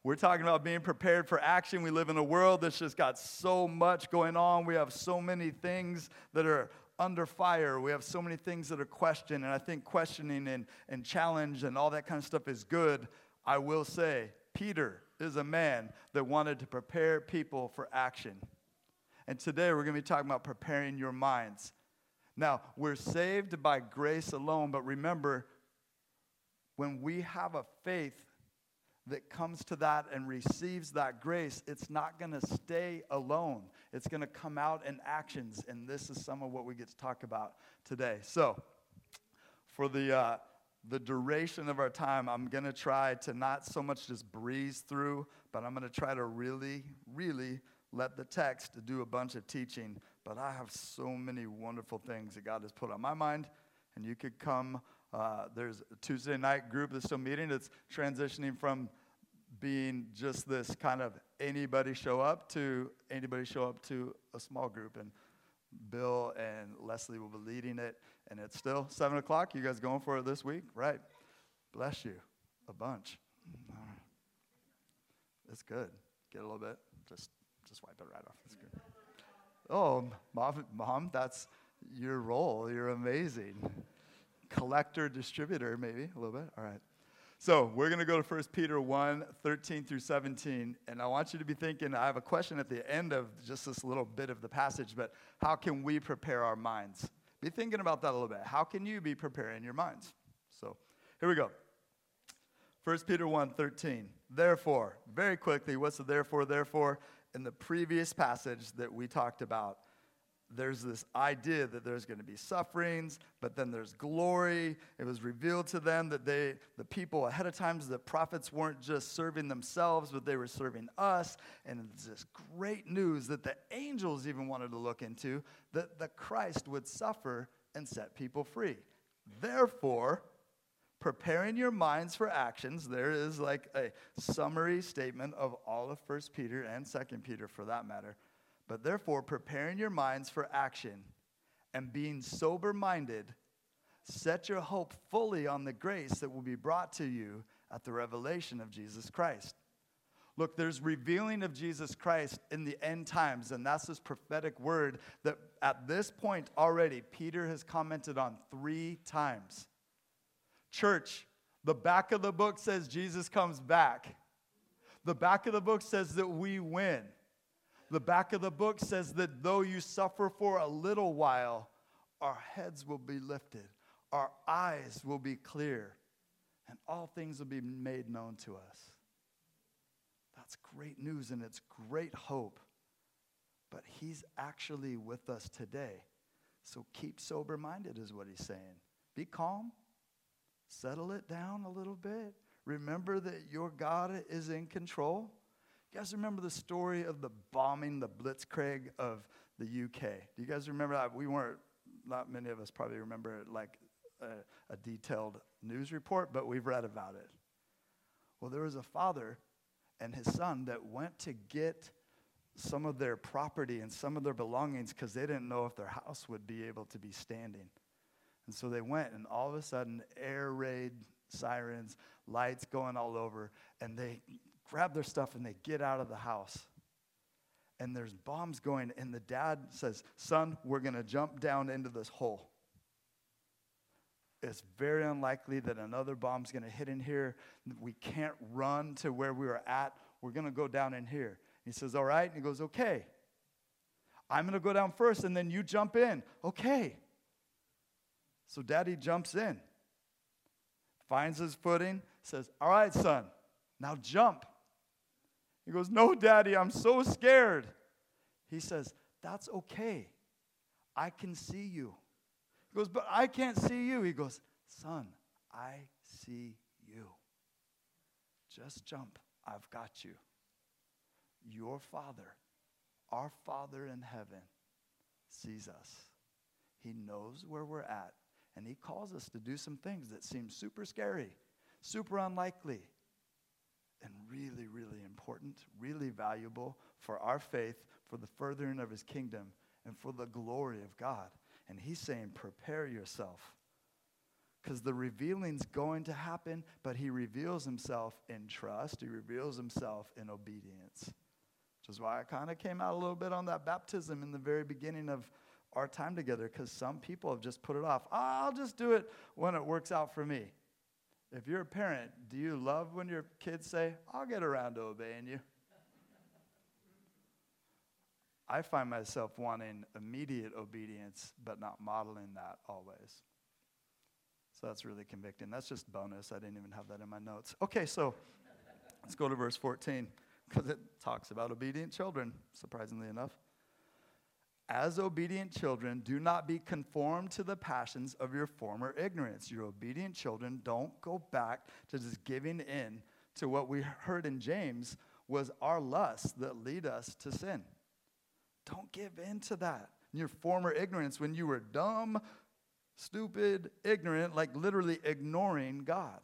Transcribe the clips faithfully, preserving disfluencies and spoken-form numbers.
We're talking about being prepared for action. We live in a world that's just got so much going on. We have so many things that are under fire. We have so many things that are questioned. And I think questioning and, and challenge and all that kind of stuff is good. I will say, Peter is a man that wanted to prepare people for action. And today we're going to be talking about preparing your minds. Now, we're saved by grace alone, but remember, when we have a faith that comes to that and receives that grace, it's not going to stay alone. It's going to come out in actions, and this is some of what we get to talk about today. So, for the uh, the duration of our time, I'm going to try to not so much just breeze through, but I'm going to try to really, really let the text do a bunch of teaching. But I have so many wonderful things that God has put on my mind, and you could come. Uh, there's a Tuesday night group that's still meeting. It's transitioning from being just this kind of anybody show up to anybody show up to a small group. And Bill and Leslie will be leading it. And it's still seven o'clock. You guys going for it this week? Right. Bless you. A bunch. All right. It's good. Get a little bit. Just just wipe it right off. It's good. Oh, Mom, Mom, that's your role. You're amazing. Collector, distributor, maybe a little bit. All right. So we're going to go to First Peter one, thirteen through seventeen. And I want you to be thinking, I have a question at the end of just this little bit of the passage, but how can we prepare our minds? Be thinking about that a little bit. How can you be preparing your minds? So here we go. First Peter one, thirteen. Therefore, very quickly, what's the therefore, therefore? In the previous passage that we talked about, there's this idea that there's going to be sufferings, but then there's glory. It was revealed to them that they, the people ahead of time, the prophets weren't just serving themselves, but they were serving us. And it's this great news that the angels even wanted to look into, that the Christ would suffer and set people free. Therefore, preparing your minds for actions, there is like a summary statement of all of First Peter and Second Peter for that matter. But therefore, preparing your minds for action and being sober-minded, set your hope fully on the grace that will be brought to you at the revelation of Jesus Christ. Look, there's revealing of Jesus Christ in the end times, and that's this prophetic word that at this point already Peter has commented on three times. Church, the back of the book says Jesus comes back. The back of the book says that we win. The back of the book says that though you suffer for a little while, our heads will be lifted, our eyes will be clear, and all things will be made known to us. That's great news, and it's great hope. But he's actually with us today. So keep sober-minded is what he's saying. Be calm. Settle it down a little bit. Remember that your God is in control. You guys remember the story of the bombing, the Blitzkrieg of the U K? Do you guys remember that? We weren't, not many of us probably remember it like a, a detailed news report, but we've read about it. Well, there was a father and his son that went to get some of their property and some of their belongings because they didn't know if their house would be able to be standing. And so they went, and all of a sudden, air raid sirens, lights going all over, and they grab their stuff and they get out of the house. And there's bombs going, and the dad says, son, we're going to jump down into this hole. It's very unlikely that another bomb's going to hit in here. We can't run to where we were at. We're going to go down in here. He says, all right. And he goes, okay. I'm going to go down first, and then you jump in. Okay. So daddy jumps in, finds his footing, says, all right, son, now jump. He goes, no, daddy, I'm so scared. He says, that's okay. I can see you. He goes, but I can't see you. He goes, son, I see you. Just jump. I've got you. Your Father, our Father in heaven, sees us. He knows where we're at. And he calls us to do some things that seem super scary, super unlikely, and really, really important, really valuable for our faith, for the furthering of his kingdom, and for the glory of God. And he's saying, prepare yourself. Because the revealing's going to happen, but he reveals himself in trust. He reveals himself in obedience. Which is why I kind of came out a little bit on that baptism in the very beginning of our time together, because some people have just put it off. Oh, I'll just do it when it works out for me. If you're a parent, do you love when your kids say, I'll get around to obeying you? I find myself wanting immediate obedience, but not modeling that always. So that's really convicting. That's just bonus. I didn't even have that in my notes. Okay, so let's go to verse fourteen, because it talks about obedient children, surprisingly enough. As obedient children, do not be conformed to the passions of your former ignorance. Your obedient children, don't go back to just giving in to what we heard in James was our lusts that lead us to sin. Don't give in to that. Your former ignorance, when you were dumb, stupid, ignorant, like literally ignoring God.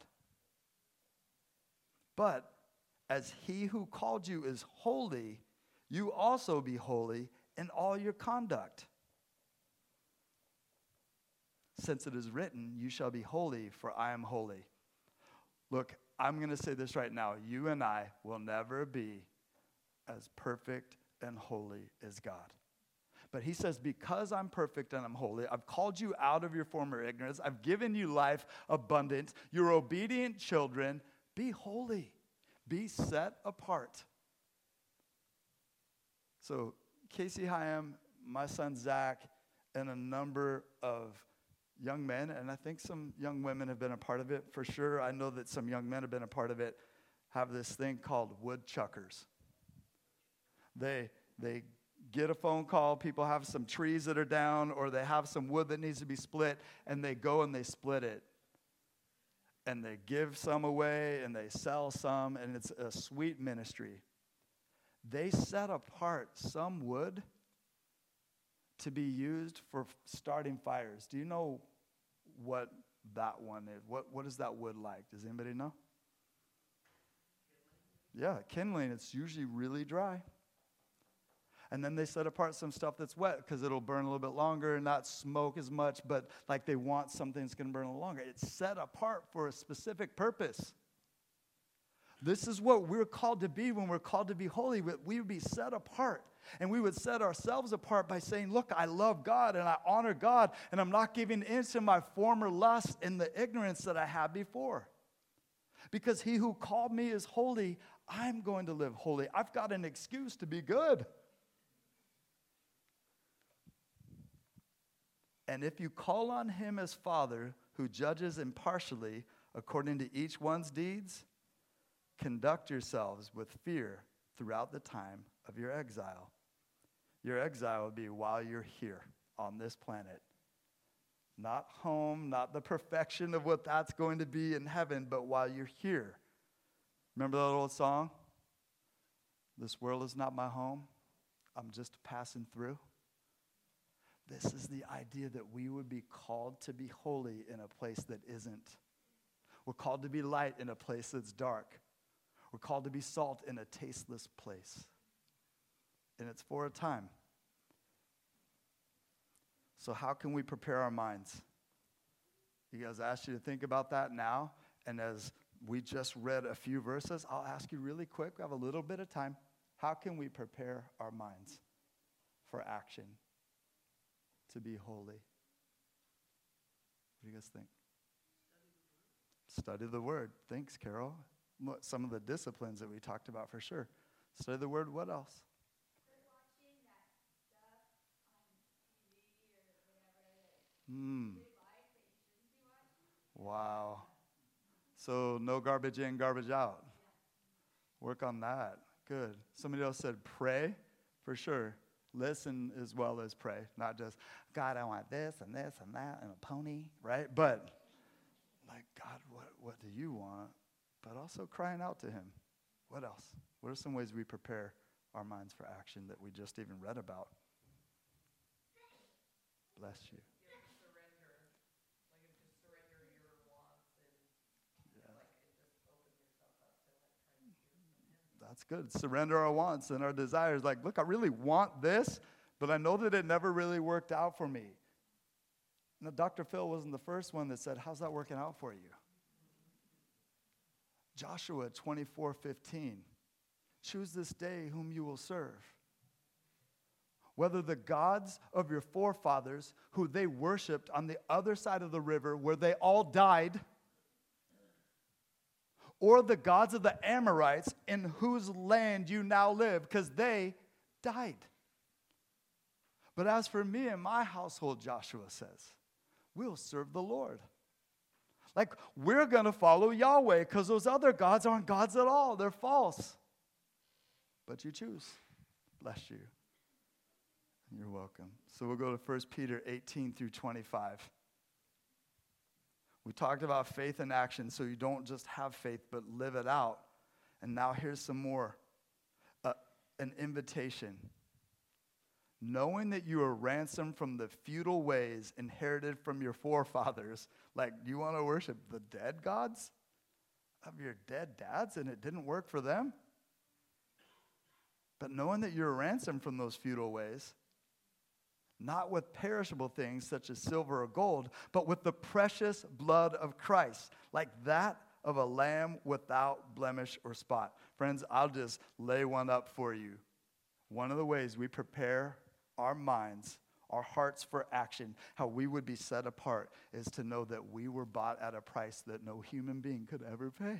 But as he who called you is holy, you also be holy in all your conduct. Since it is written, you shall be holy, for I am holy. Look, I'm going to say this right now. You and I will never be as perfect and holy as God. But he says, because I'm perfect and I'm holy, I've called you out of your former ignorance. I've given you life abundant. You're obedient children. Be holy. Be set apart. So Casey Hyam, my son Zach, and a number of young men, and I think some young women have been a part of it for sure. I know that some young men have been a part of it, have this thing called woodchuckers. They, they get a phone call, people have some trees that are down, or they have some wood that needs to be split, and they go and they split it. And they give some away, and they sell some, and it's a sweet ministry. They set apart some wood to be used for starting fires. Do you know what that one is? What, what is that wood like? Does anybody know? Yeah, kindling. It's usually really dry. And then they set apart some stuff that's wet because it'll burn a little bit longer and not smoke as much, but like they want something that's going to burn a little longer. It's set apart for a specific purpose. This is what we're called to be when we're called to be holy. We would be set apart. And we would set ourselves apart by saying, look, I love God and I honor God, and I'm not giving in to my former lust and the ignorance that I had before. Because he who called me is holy, I'm going to live holy. I've got an excuse to be good. And if you call on him as Father, who judges impartially according to each one's deeds, conduct yourselves with fear throughout the time of your exile. Your exile will be while you're here on this planet. Not home, not the perfection of what that's going to be in heaven, but while you're here. Remember that old song? This world is not my home. I'm just passing through. This is the idea that we would be called to be holy in a place that isn't. We're called to be light in a place that's dark. We're called to be salt in a tasteless place. And it's for a time. So how can we prepare our minds? You guys, I asked you to think about that now. And as we just read a few verses, I'll ask you really quick. We have a little bit of time. How can we prepare our minds for action to be holy? What do you guys think? Study the Word. Thanks, Carol. Some of the disciplines that we talked about for sure. Study the Word. What else? Hmm. Wow. So no garbage in, garbage out. Work on that. Good. Somebody else said pray. For sure. Listen as well as pray. Not just, God, I want this and this and that and a pony, right? But like, God, what, what do you want? But also crying out to him. What else? What are some ways we prepare our minds for action that we just even read about? Bless you. Surrender. Like if just surrender your wants and Yeah. like and just open yourself up to like trying to hear from him. That's good. Surrender our wants and our desires. Like, look, I really want this, but I know that it never really worked out for me. Now, Doctor Phil wasn't the first one that said, how's that working out for you? Joshua twenty-four fifteen. Choose this day whom you will serve. Whether the gods of your forefathers, who they worshipped on the other side of the river where they all died, or the gods of the Amorites in whose land you now live, because they died. But as for me and my household, Joshua says, we'll serve the Lord. Like, we're going to follow Yahweh because those other gods aren't gods at all. They're false. But you choose. Bless you. You're welcome. So we'll go to First Peter eighteen through twenty-five. We talked about faith in action, so you don't just have faith, but live it out. And now here's some more. Uh, an invitation. Knowing that you are ransomed from the futile ways inherited from your forefathers. Like, do you want to worship the dead gods of your dead dads and it didn't work for them? But knowing that you're ransomed from those futile ways, not with perishable things such as silver or gold, but with the precious blood of Christ, like that of a lamb without blemish or spot. Friends, I'll just lay one up for you. One of the ways we prepare our minds, our hearts for action, how we would be set apart, is to know that we were bought at a price that no human being could ever pay.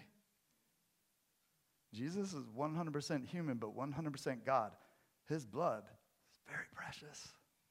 Jesus is one hundred percent human, but one hundred percent God. His blood is very precious.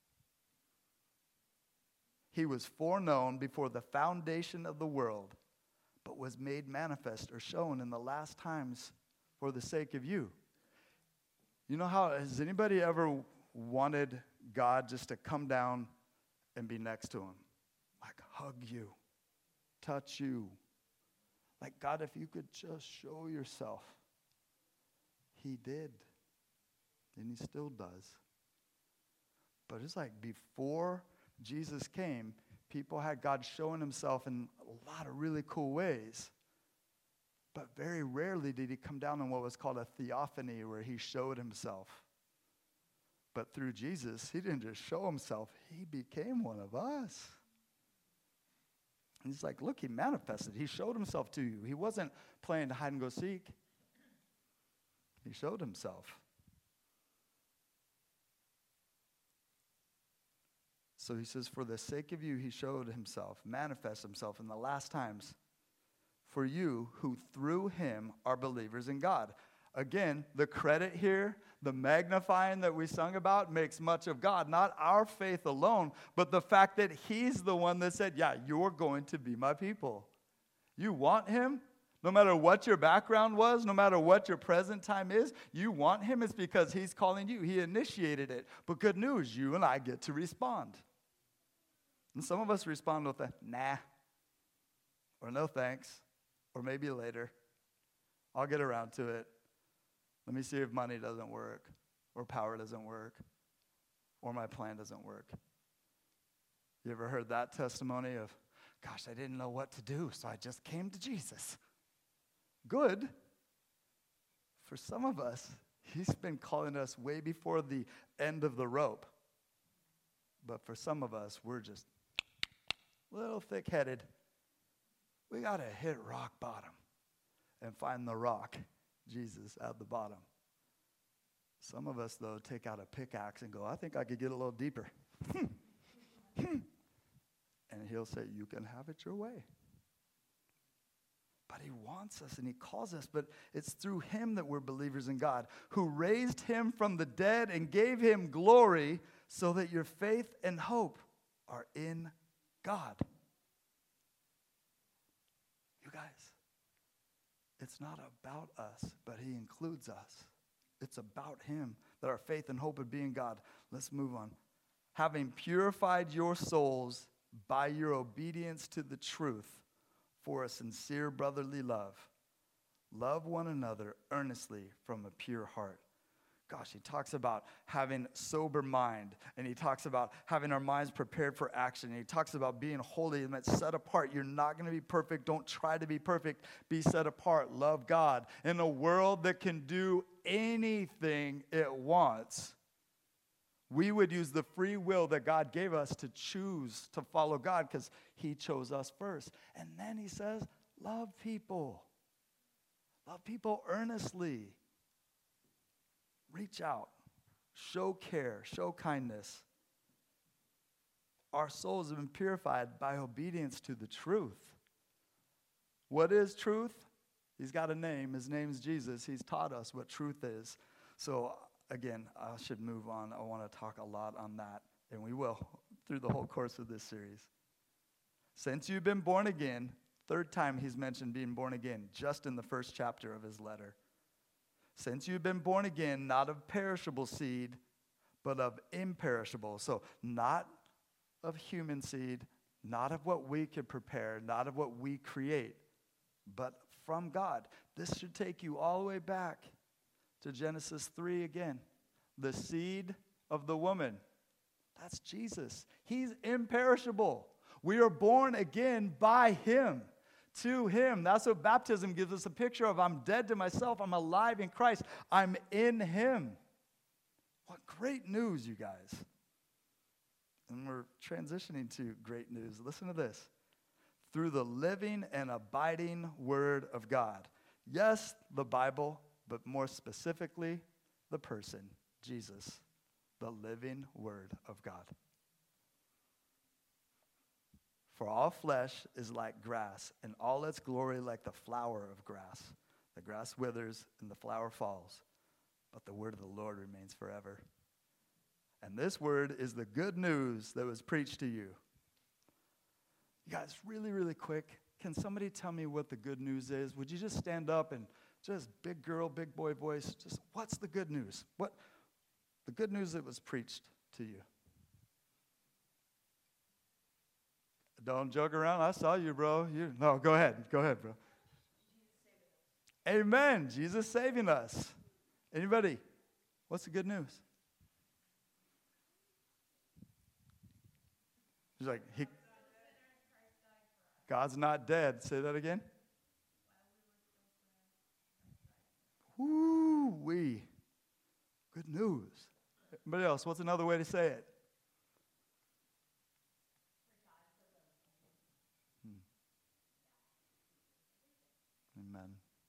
He was foreknown before the foundation of the world, but was made manifest or shown in the last times for the sake of you. You know how, has anybody ever wanted God just to come down and be next to him? Like hug you, touch you. Like, God, if you could just show yourself. He did, and he still does. But it's like before Jesus came, people had God showing himself in a lot of really cool ways. But very rarely did he come down in what was called a theophany, where he showed himself. But through Jesus, he didn't just show himself, he became one of us. And he's like, look, he manifested. He showed himself to you. He wasn't playing hide and go seek. He showed himself. So he says, for the sake of you, he showed himself, manifest himself in the last times for you who through him are believers in God. Again, the credit here, the magnifying that we sung about makes much of God, not our faith alone, but the fact that he's the one that said, yeah, you're going to be my people. You want him? No matter what your background was, no matter what your present time is, you want him, it's because he's calling you. He initiated it. But good news, you and I get to respond. And some of us respond with a nah, or no thanks, or maybe later. I'll get around to it. Let me see if money doesn't work, or power doesn't work, or my plan doesn't work. You ever heard that testimony of, gosh, I didn't know what to do, so I just came to Jesus? Good. For some of us, he's been calling us way before the end of the rope. But for some of us, we're just a little thick-headed. We got to hit rock bottom and find the rock, Jesus, at the bottom. Some of us, though, take out a pickaxe and go, I think I could get a little deeper. And he'll say, you can have it your way. But he wants us and he calls us, but it's through him that we're believers in God, who raised him from the dead and gave him glory, so that your faith and hope are in God. You guys, it's not about us, but he includes us. It's about him, that our faith and hope would be in God. Let's move on. Having purified your souls by your obedience to the truth, for a sincere brotherly love, love one another earnestly from a pure heart. Gosh, he talks about having sober mind, and he talks about having our minds prepared for action, and he talks about being holy and that's set apart. You're not going to be perfect. Don't try to be perfect. Be set apart. Love God. In a world that can do anything it wants, we would use the free will that God gave us to choose to follow God because he chose us first. And then he says, love people. Love people earnestly. Reach out. Show care. Show kindness. Our souls have been purified by obedience to the truth. What is truth? He's got a name. His name's Jesus. He's taught us what truth is. So again, I should move on. I want to talk a lot on that, and we will through the whole course of this series. Since you've been born again, third time he's mentioned being born again, just in the first chapter of his letter. Since you've been born again, not of perishable seed, but of imperishable. So not of human seed, not of what we could prepare, not of what we create, but from God. This should take you all the way back to Genesis three again. The seed of the woman. That's Jesus. He's imperishable. We are born again by him, to him. That's what baptism gives us a picture of. I'm dead to myself. I'm alive in Christ. I'm in him. What great news, you guys. And we're transitioning to great news. Listen to this. Through the living and abiding word of God. Yes, the Bible, but more specifically, the person, Jesus, the living word of God. For all flesh is like grass, and all its glory like the flower of grass. The grass withers and the flower falls, but the word of the Lord remains forever. And this word is the good news that was preached to you. You guys, really, really quick, can somebody tell me what the good news is? Would you just stand up and just big girl, big boy voice, just what's the good news? What the good news that was preached to you? Don't joke around. I saw you, bro. You no, go ahead. Go ahead, bro. Amen. Jesus saving us. Anybody? What's the good news? He's like, he, God's not dead. Say that again. Woo wee. Good news. Anybody else? What's another way to say it? Hmm. Amen.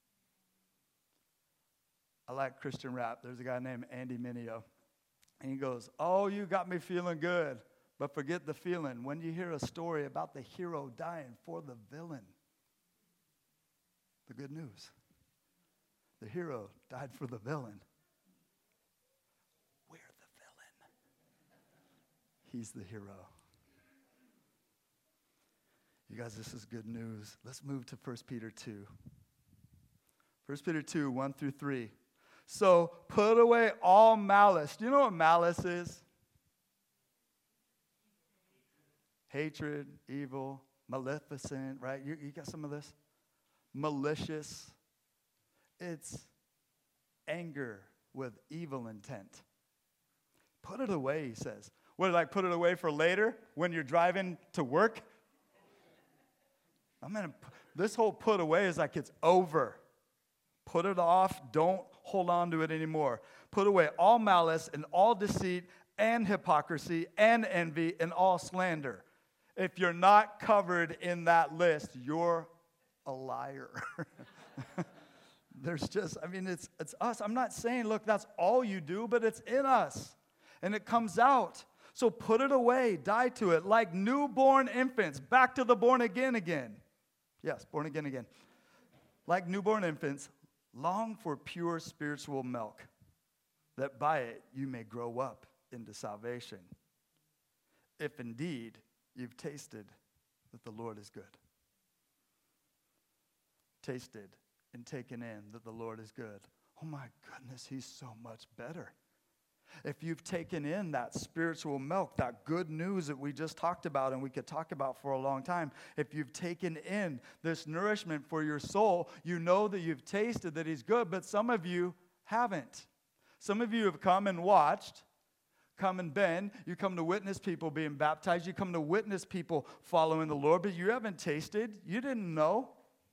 I like Christian rap. There's a guy named Andy Mineo. And he goes, oh, you got me feeling good. But forget the feeling when you hear a story about the hero dying for the villain. The good news. The hero died for the villain. We're the villain. He's the hero. You guys, this is good news. Let's move to First Peter two. First Peter two, one through three. So put away all malice. Do you know what malice is? Hatred, evil, maleficent, right? You, you got some of this? Malicious. It's anger with evil intent. Put it away, he says. What, like put it away for later when you're driving to work? I'm gonna, this whole put away is like it's over. Put it off. Don't hold on to it anymore. Put away all malice and all deceit and hypocrisy and envy and all slander. If you're not covered in that list, you're a liar. There's just, I mean, it's it's us. I'm not saying, look, that's all you do, but it's in us. And it comes out. So put it away. Die to it. Like newborn infants. Back to the born again again. Yes, born again again. Like newborn infants, long for pure spiritual milk, that by it you may grow up into salvation. If indeed you've tasted that the Lord is good. Tasted and taken in that the Lord is good. Oh my goodness, he's so much better. If you've taken in that spiritual milk, that good news that we just talked about and we could talk about for a long time, if you've taken in this nourishment for your soul, you know that you've tasted that he's good, but some of you haven't. Some of you have come and watched, come and been. You come to witness people being baptized. You come to witness people following the Lord, but you haven't tasted. You didn't know.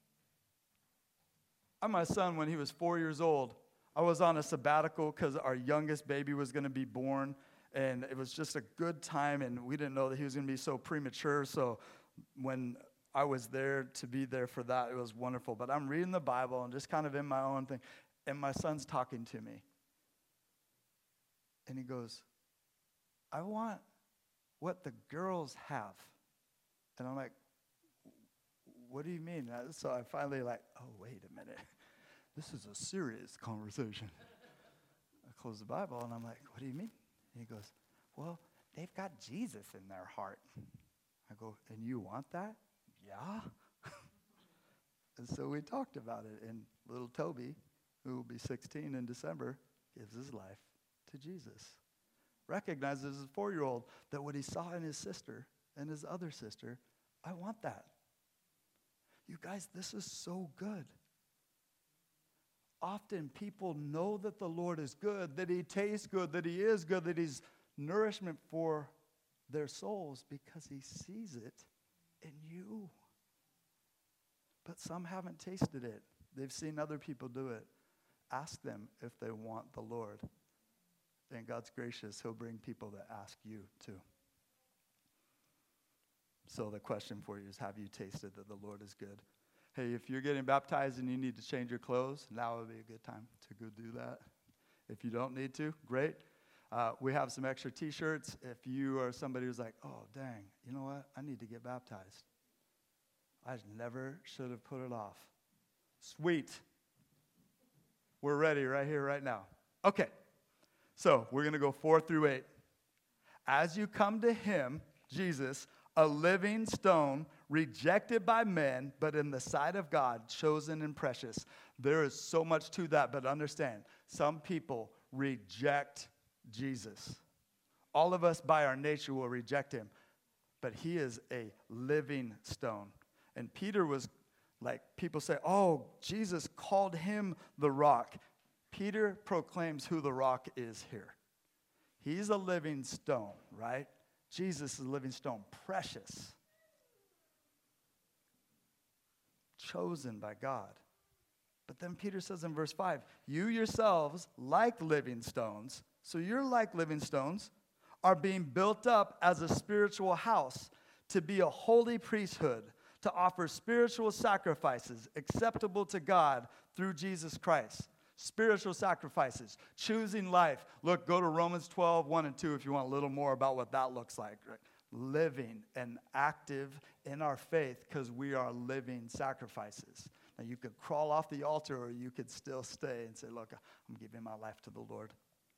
I, my son, when he was four years old, I was on a sabbatical because our youngest baby was going to be born, And it was just a good time, and we didn't know that he was going to be so premature. So when I was there to be there for that, it was wonderful. But I'm reading the Bible and just kind of in my own thing, and my son's talking to me. And he goes, I want what the girls have. And I'm like, what do you mean? So I finally like, oh, wait a minute. This is a serious conversation. I close the Bible, and I'm like, what do you mean? And he goes, well, they've got Jesus in their heart. I go, and you want that? Yeah. And so we talked about it, and little Toby, who will be sixteen in December, gives his life to Jesus. Recognizes as a four-year-old that what he saw in his sister and his other sister, I want that. You guys, this is so good. Often people know that the Lord is good, that he tastes good, that he is good, that he's nourishment for their souls because he sees it in you. But some haven't tasted it. They've seen other people do it. Ask them if they want the Lord. And God's gracious, he'll bring people that ask you too. So the question for you is, have you tasted that the Lord is good? Hey, if you're getting baptized and you need to change your clothes, now would be a good time to go do that. If you don't need to, great. Uh, we have some extra T-shirts. If you are somebody who's like, oh, dang, you know what? I need to get baptized. I never should have put it off. Sweet. We're ready right here, right now. Okay. So we're going to go four through eight. As you come to him, Jesus, a living stone, rejected by men, but in the sight of God, chosen and precious. There is so much to that, but understand, some people reject Jesus. All of us by our nature will reject him, but he is a living stone. And Peter was like, people say, oh, Jesus called him the rock. Peter proclaims who the rock is here. He's a living stone, right? Jesus is a living stone, precious, chosen by God. But then Peter says in verse five, you yourselves, like living stones, so you're like living stones, are being built up as a spiritual house to be a holy priesthood, to offer spiritual sacrifices acceptable to God through Jesus Christ. Spiritual sacrifices, choosing life. Look, go to Romans twelve, one and two if you want a little more about what that looks like. Right? Living and active in our faith because we are living sacrifices. Now, you could crawl off the altar or you could still stay and say, look, I'm giving my life to the Lord.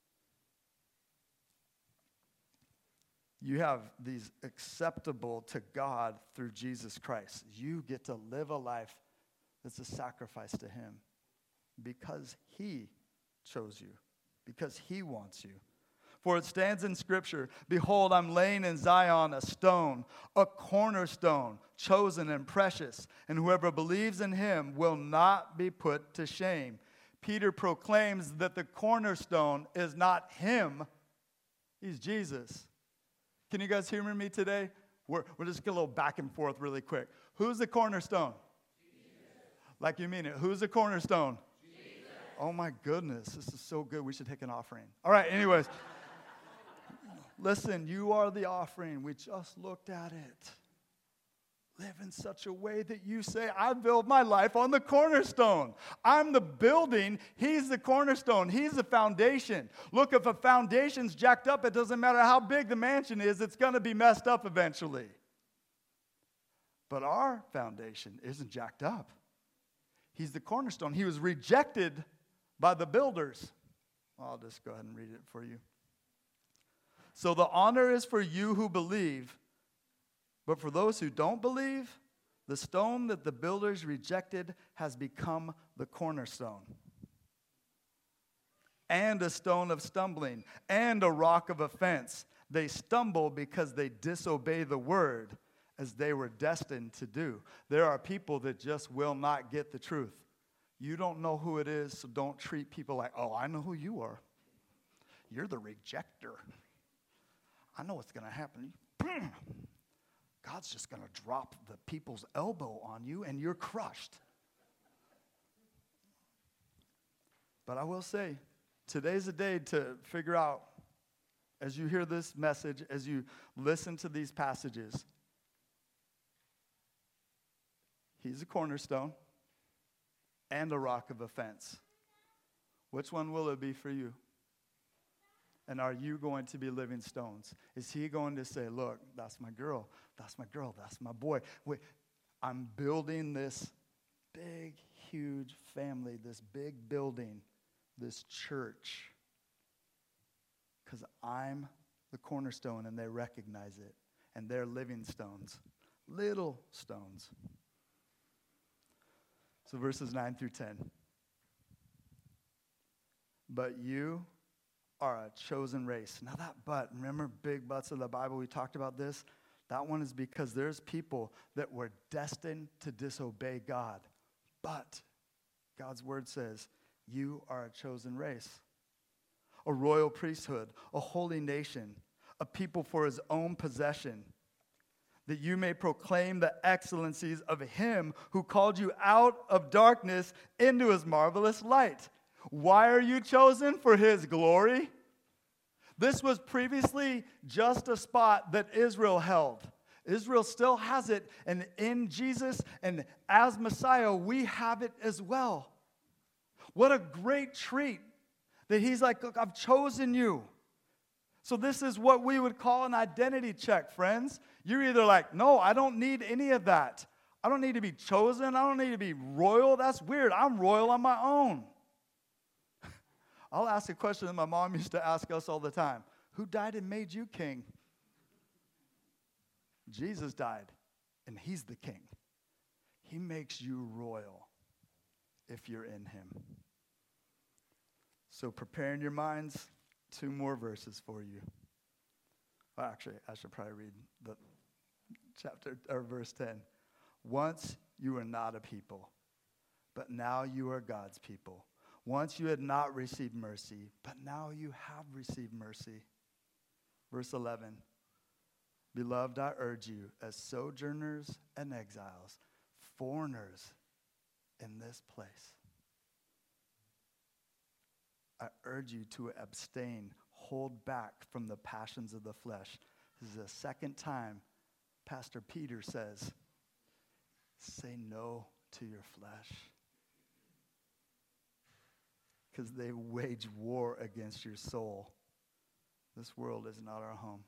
You have these acceptable to God through Jesus Christ. You get to live a life that's a sacrifice to him. Because he chose you. Because he wants you. For it stands in Scripture, behold, I'm laying in Zion a stone, a cornerstone, chosen and precious, and whoever believes in him will not be put to shame. Peter proclaims that the cornerstone is not him, he's Jesus. Can you guys hear me today? We're, we're just going to go a little back and forth really quick. Who's the cornerstone? Jesus. Like you mean it. Who's the cornerstone? Oh, my goodness. This is so good. We should take an offering. All right, anyways. Listen, you are the offering. We just looked at it. Live in such a way that you say, I build my life on the cornerstone. I'm the building. He's the cornerstone. He's the foundation. Look, if a foundation's jacked up, it doesn't matter how big the mansion is. It's going to be messed up eventually. But our foundation isn't jacked up. He's the cornerstone. He was rejected by the builders. I'll just go ahead and read it for you. So the honor is for you who believe, but for those who don't believe, the stone that the builders rejected has become the cornerstone, and a stone of stumbling, and a rock of offense. They stumble because they disobey the word, as they were destined to do. There are people that just will not get the truth. You don't know who it is, so don't treat people like, oh, I know who you are. You're the rejecter. I know what's going to happen. God's just going to drop the people's elbow on you, and you're crushed. But I will say, today's a day to figure out as you hear this message, as you listen to these passages, he's a cornerstone and a rock of offense. Which one will it be for you? And are you going to be living stones? Is he going to say, look, that's my girl, that's my girl, that's my boy. Wait, I'm building this big, huge family, this big building, this church, because I'm the cornerstone and they recognize it. And they're living stones, little stones. So verses nine through ten. But you are a chosen race. Now that but, remember big buts of the Bible, we talked about this? That one is because there's people that were destined to disobey God. But God's word says, you are a chosen race, a royal priesthood, a holy nation, a people for his own possession, that you may proclaim the excellencies of him who called you out of darkness into his marvelous light. Why are you chosen? For his glory. This was previously just a spot that Israel held. Israel still has it, and in Jesus and as Messiah, we have it as well. What a great treat that he's like, look, I've chosen you. So this is what we would call an identity check, friends. You're either like, no, I don't need any of that. I don't need to be chosen. I don't need to be royal. That's weird. I'm royal on my own. I'll ask a question that my mom used to ask us all the time. Who died and made you king? Jesus died, and he's the king. He makes you royal if you're in him. So prepare in your minds, two more verses for you. Well, actually, I should probably read the chapter or verse ten. Once you were not a people, but now you are God's people. Once you had not received mercy, but now you have received mercy. Verse eleven. Beloved, I urge you, as sojourners and exiles, foreigners in this place, I urge you to abstain, hold back from the passions of the flesh. This is the second time Pastor Peter says, say no to your flesh. Because they wage war against your soul. This world is not our home.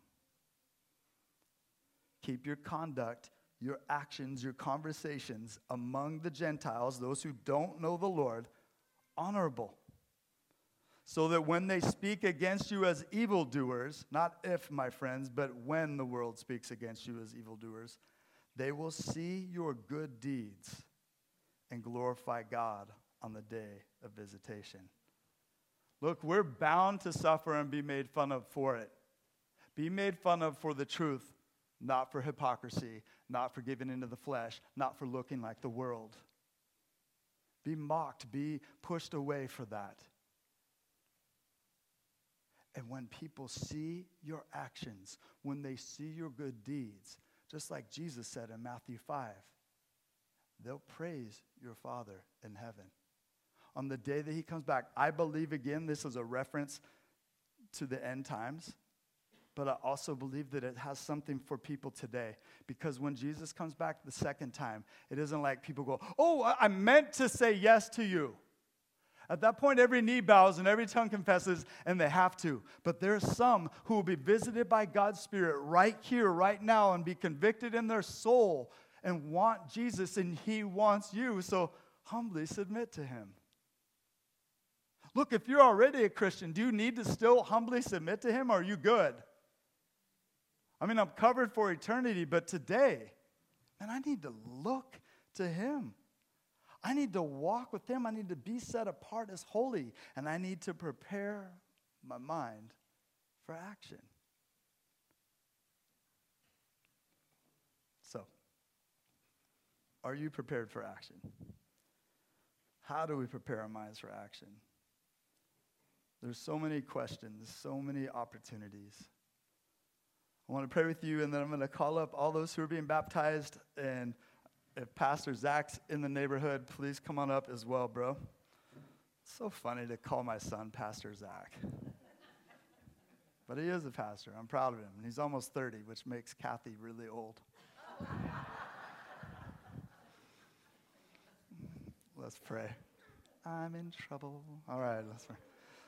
Keep your conduct, your actions, your conversations among the Gentiles, those who don't know the Lord, honorable. So that when they speak against you as evildoers, not if, my friends, but when the world speaks against you as evildoers, they will see your good deeds and glorify God on the day of visitation. Look, we're bound to suffer and be made fun of for it. Be made fun of for the truth, not for hypocrisy, not for giving into the flesh, not for looking like the world. Be mocked, be pushed away for that. And when people see your actions, when they see your good deeds, just like Jesus said in Matthew five, they'll praise your Father in heaven. On the day that he comes back, I believe, again, this is a reference to the end times, but I also believe that it has something for people today. Because when Jesus comes back the second time, it isn't like people go, oh, I meant to say yes to you. At that point, every knee bows and every tongue confesses, and they have to. But there are some who will be visited by God's Spirit right here, right now, and be convicted in their soul and want Jesus, and he wants you. So humbly submit to him. Look, if you're already a Christian, do you need to still humbly submit to him, or are you good? I mean, I'm covered for eternity, but today, man, I need to look to him. I need to walk with him. I need to be set apart as holy, and I need to prepare my mind for action. So, are you prepared for action? How do we prepare our minds for action? There's so many questions, so many opportunities. I want to pray with you, and then I'm going to call up all those who are being baptized. And if Pastor Zach's in the neighborhood, please come on up as well, bro. It's so funny to call my son Pastor Zach. But he is a pastor. I'm proud of him. And he's almost thirty, which makes Kathy really old. Let's pray. I'm in trouble. All right, let's pray.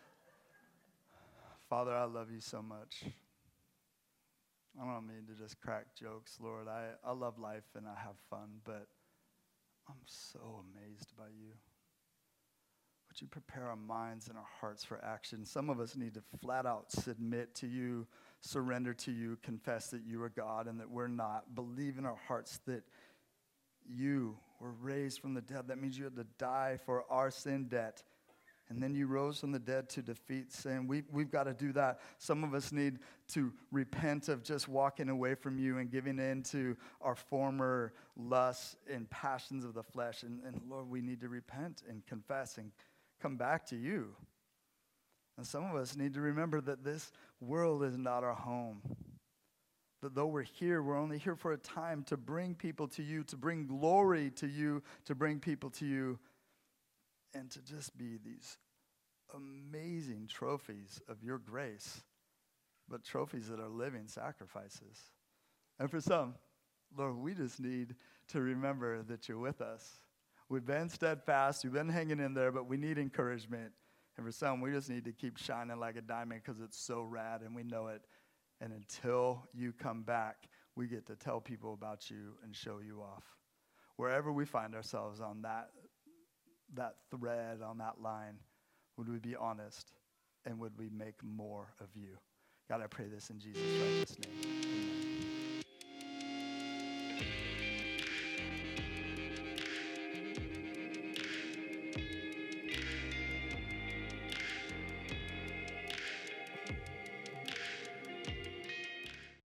Father, I love you so much. I don't mean to just crack jokes, Lord. I, I love life and I have fun, but I'm so amazed by you. Would you prepare our minds and our hearts for action? Some of us need to flat out submit to you, surrender to you, confess that you are God and that we're not. Believe in our hearts that you were raised from the dead. That means you had to die for our sin debt. And then you rose from the dead to defeat sin. We, we've got to do that. Some of us need to repent of just walking away from you and giving in to our former lusts and passions of the flesh. And, and Lord, we need to repent and confess and come back to you. And some of us need to remember that this world is not our home. That though we're here, we're only here for a time to bring people to you, to bring glory to you, to bring people to you, and to just be these amazing trophies of your grace, but trophies that are living sacrifices. And for some, Lord, we just need to remember that you're with us. We've been steadfast, we've been hanging in there, but we need encouragement. And for some, we just need to keep shining like a diamond because it's so rad and we know it. And until you come back, we get to tell people about you and show you off. Wherever we find ourselves on that, that thread, on that line, would we be honest and would we make more of you? God, I pray this in Jesus' righteous name. Amen.